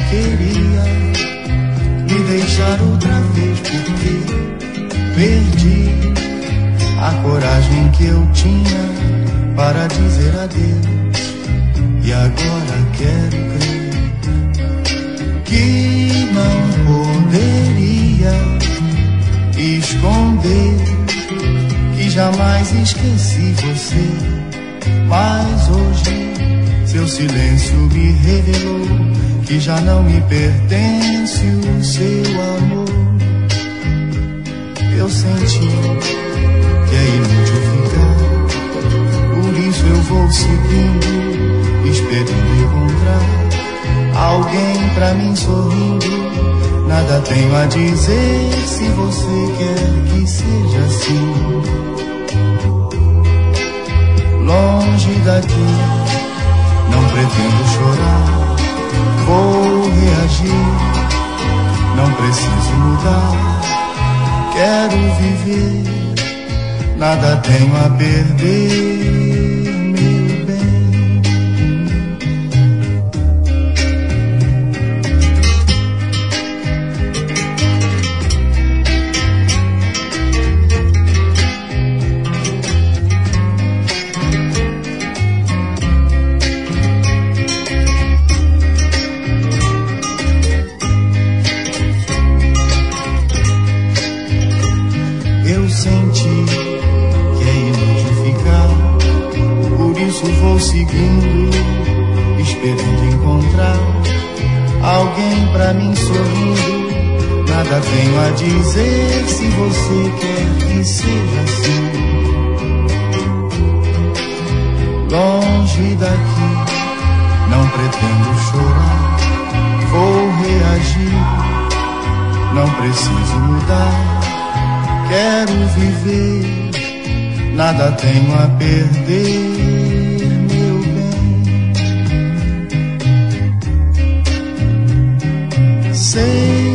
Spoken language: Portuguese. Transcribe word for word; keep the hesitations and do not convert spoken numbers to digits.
queria me deixar outra vez, porque perdi a coragem que eu tinha para dizer adeus. E agora quero crer que não poderia esconder que jamais esqueci você. Mas hoje seu silêncio me revelou que já não me pertence o seu amor. Eu senti que é inútil ficar, por isso eu vou seguindo, esperando encontrar alguém pra mim sorrindo. Nada tenho a dizer se você quer que seja assim. Longe daqui, não pretendo chorar, vou reagir, não preciso mudar, quero viver, nada tenho a perder. Eu senti que é inútil ficar, por isso vou seguindo, esperando encontrar alguém pra mim sorrindo. Nada tenho a dizer se você quer que seja assim. Longe daqui, não pretendo chorar, vou reagir, não preciso mudar, quero viver, nada tenho a perder, meu bem. Sei